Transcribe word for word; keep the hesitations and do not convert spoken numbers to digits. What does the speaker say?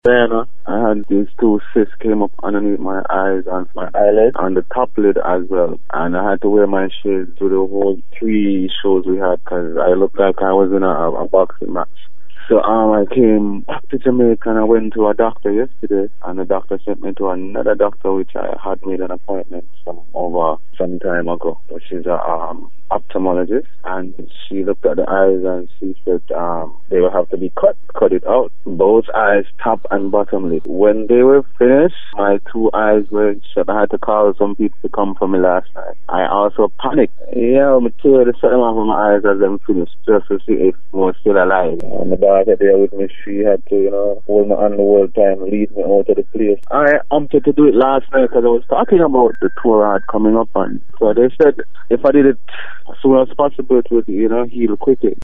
Then uh, I had these two cysts came up underneath my eyes and my eyelid and the top lid as well. And I had to wear my shades through the whole three shows we had because I looked like I was in a, a boxing match. So um, I came back to Jamaica and I went to a doctor yesterday, and the doctor sent me to another doctor which I had made an appointment from over some time ago, which is a um, ophthalmologist, and she looked at the eyes and she said um, they will have to be cut, cut it out. Both eyes, top and bottom lid. When they were finished, my two eyes were shut. I had to call some people to come for me last night. I also panicked. Yeah, I'm tear the something off of my eyes as them finished, just to see if I was still alive. And the doctor there with me, she had to, you know, hold me on the whole time, lead me out of the place. I opted to do it last night because I was talking about the tour I had coming up on. So they said if I did it as soon as possible, it would, you know, heal quickly.